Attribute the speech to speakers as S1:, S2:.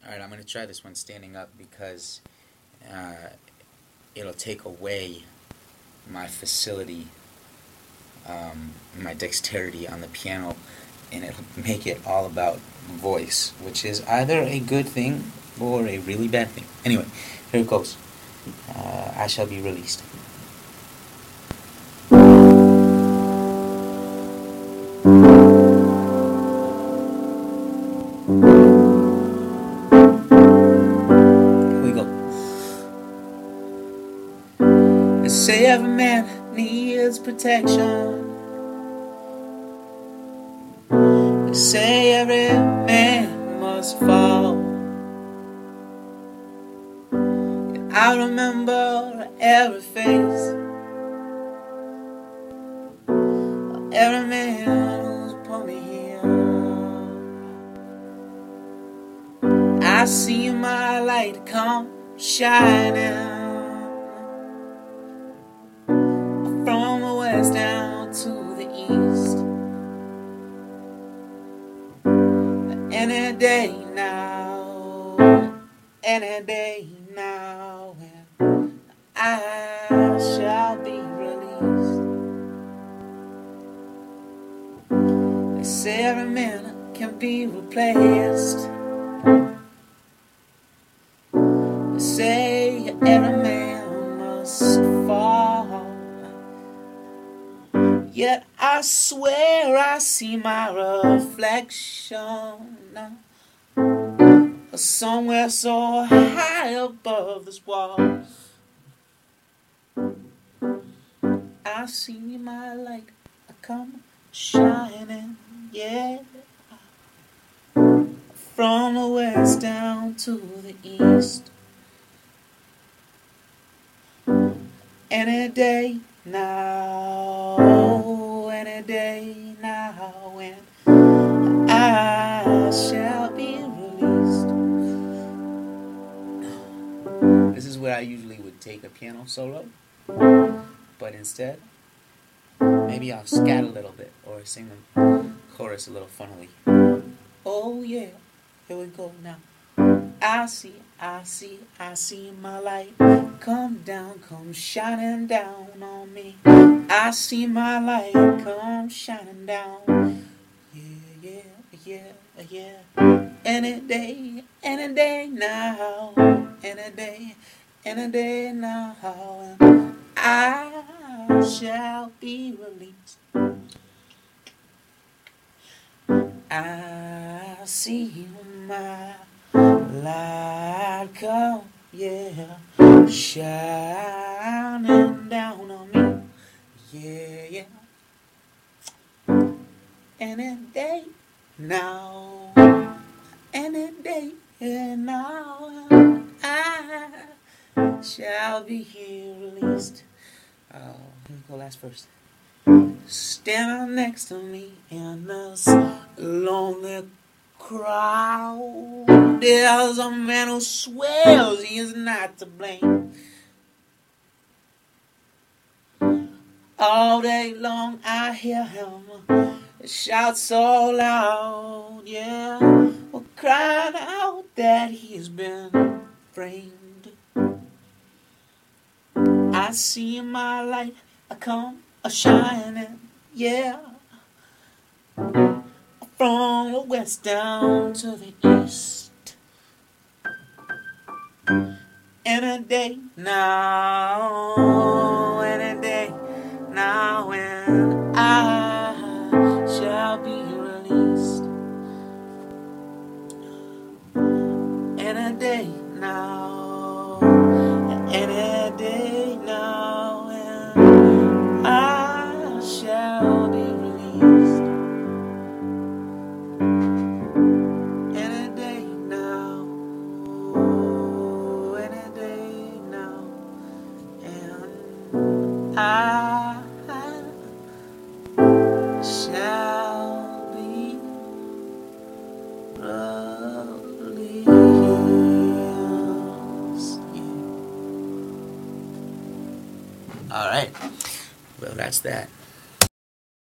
S1: Alright, I'm going to try this one standing up because uh, it'll take away my facility, my dexterity on the piano, and it'll make it all about voice, which is either a good thing or a really bad thing. Anyway, here it goes. I shall be released. Here we go. They say every man needs protection. They say every man must fall. Yet I remember every face, every man who's put me here. I see my light come shining from the west down to the east. Any day now, any day now, and I shall be released. They say every man can be replaced. They say every man must fall. Yet I swear I see my reflection somewhere so high above this wall. I see my light come shining, yeah, from the west down to the east. Any day now, any day now, and I shall be released. This is where I usually would take a piano solo, but instead, maybe I'll scat a little bit or sing the chorus a little funnily. Oh yeah, here we go now. I see my light come down, come shining down on me. I see my light come shining down. Yeah, yeah, yeah, yeah. Any day now, any day now, and I shall be released. I see my light come, yeah, shining down on me, yeah, yeah. Any day now, any day now, I shall be released. Here we go, last verse. Standing next to me in this lonely crowd, there's a man who swears he is not to blame. All day long I hear him shout so loud, yeah, well, crying out that he's been framed. I see my light come a-shining, yeah, from the west down to the east. Any day now, any day now, and I shall be released. Any day now, any day now, and I shall be released. Any day now, any day now, and I shall be released. Yeah. All right. Well, that's that.